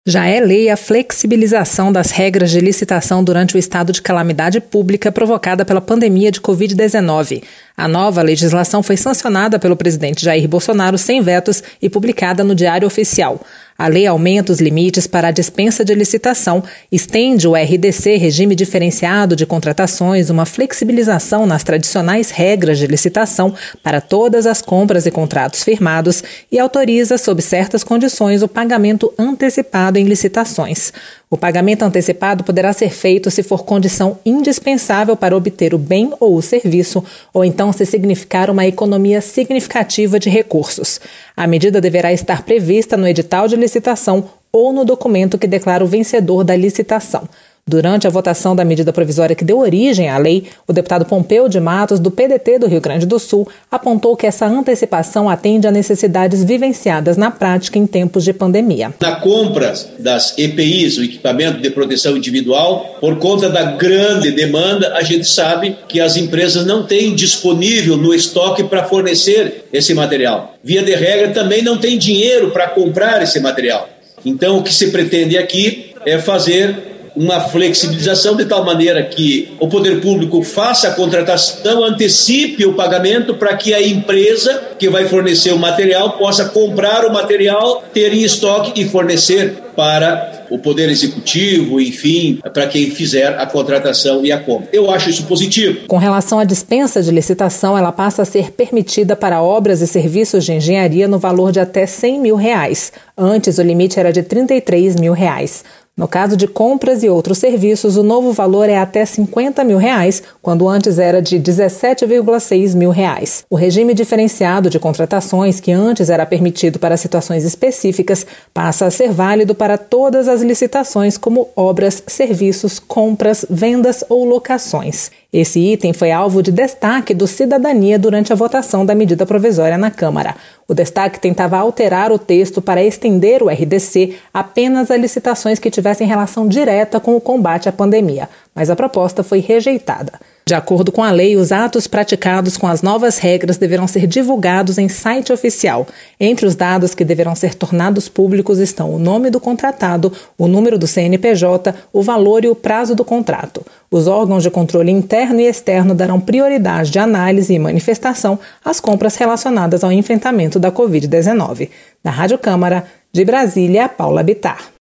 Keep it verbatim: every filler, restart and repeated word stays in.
Já é lei a flexibilização das regras de licitação durante o estado de calamidade pública provocada pela pandemia de covid dezenove. A nova legislação foi sancionada pelo presidente Jair Bolsonaro sem vetos e publicada no Diário Oficial. A lei aumenta os limites para a dispensa de licitação, estende o R D C, Regime Diferenciado de Contratações, uma flexibilização nas tradicionais regras de licitação para todas as compras e contratos firmados e autoriza, sob certas condições, o pagamento antecipado em licitações. O pagamento antecipado poderá ser feito se for condição indispensável para obter o bem ou o serviço, ou então se significar uma economia significativa de recursos. A medida deverá estar prevista no edital de licitação ou no documento que declara o vencedor da licitação. Durante a votação da medida provisória que deu origem à lei, o deputado Pompeu de Matos, do P D T do Rio Grande do Sul, apontou que essa antecipação atende a necessidades vivenciadas na prática em tempos de pandemia. Na compra das E P Is, o equipamento de proteção individual, por conta da grande demanda, a gente sabe que as empresas não têm disponível no estoque para fornecer esse material. Via de regra, também não tem dinheiro para comprar esse material. Então, o que se pretende aqui é fazer uma flexibilização de tal maneira que o poder público faça a contratação, antecipe o pagamento para que a empresa que vai fornecer o material possa comprar o material, ter em estoque e fornecer para o poder executivo, enfim, para quem fizer a contratação e a compra. Eu acho isso positivo. Com relação à dispensa de licitação, ela passa a ser permitida para obras e serviços de engenharia no valor de até cem mil reais. Antes, o limite era de trinta e três mil reais. No caso de compras e outros serviços, o novo valor é até cinquenta mil reais, quando antes era de dezessete vírgula seis mil reais. O regime diferenciado de contratações, que antes era permitido para situações específicas, passa a ser válido para todas as licitações, como obras, serviços, compras, vendas ou locações. Esse item foi alvo de destaque do Cidadania durante a votação da medida provisória na Câmara. O destaque tentava alterar o texto para estender o R D C apenas a licitações que tivessem relação direta com o combate à pandemia, mas a proposta foi rejeitada. De acordo com a lei, os atos praticados com as novas regras deverão ser divulgados em site oficial. Entre os dados que deverão ser tornados públicos estão o nome do contratado, o número do C N P J, o valor e o prazo do contrato. Os órgãos de controle interno e externo darão prioridade de análise e manifestação às compras relacionadas ao enfrentamento da covid dezenove. Da Rádio Câmara, de Brasília, Paula Bittar.